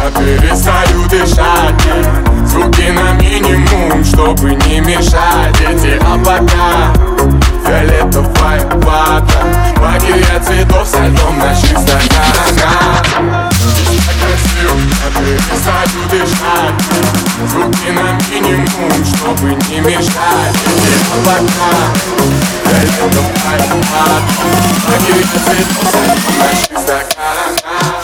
я перестаю дышать. Звуки на минимум, чтобы не мешать. Эти облака, фиолетовая вода, магия цветов со льдом на чистых сторонах. Ты так красив, я перестаю дышать. Звуки на минимум, чтобы не мешать. Эти облака, фиолетовая вода, магия цветов со льдом на чистых сторонах.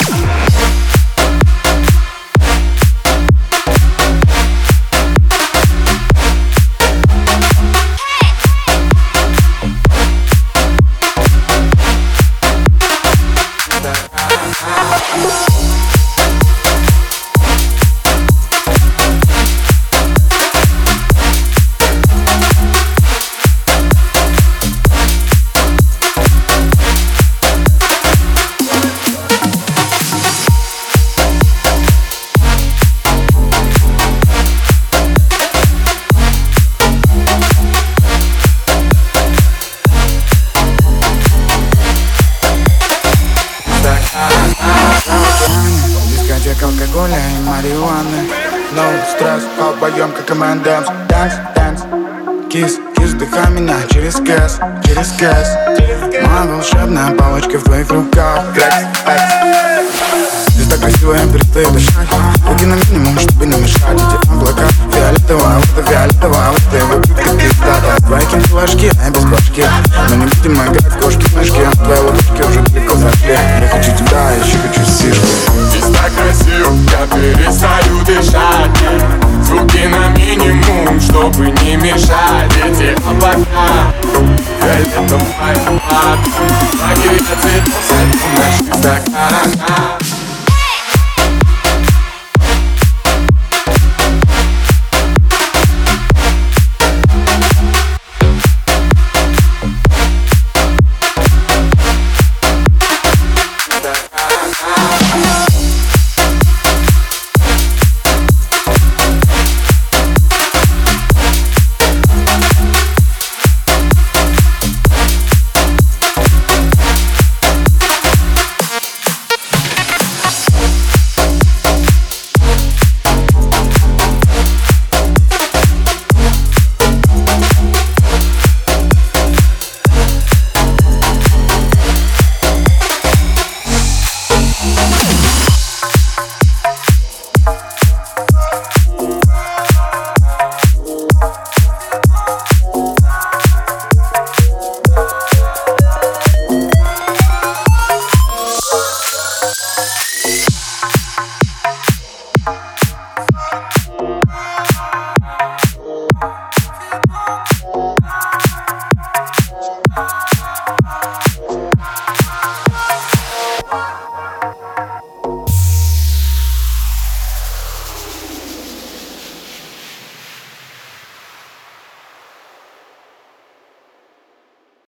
Дискотека алкоголя и марихуаны. No стресс, обоем как M&M's. Dance, dance, кис, кис, вдыхай меня через кэс, через кэс. Моя волшебная палочка в твоих руках. Флекс, флекс. Здесь так красиво, я перестаю дышать. Руки на минимум, чтобы не мешать. Эти облака, фиолетовая вода, фиолетовая вода. И вокруг как пиздата. Твои кинфлажки, а я без башки. Но не будем играть в кошки-мышки. Твои ладошки уже далеко зашли. Я хочу тебя, еще хочу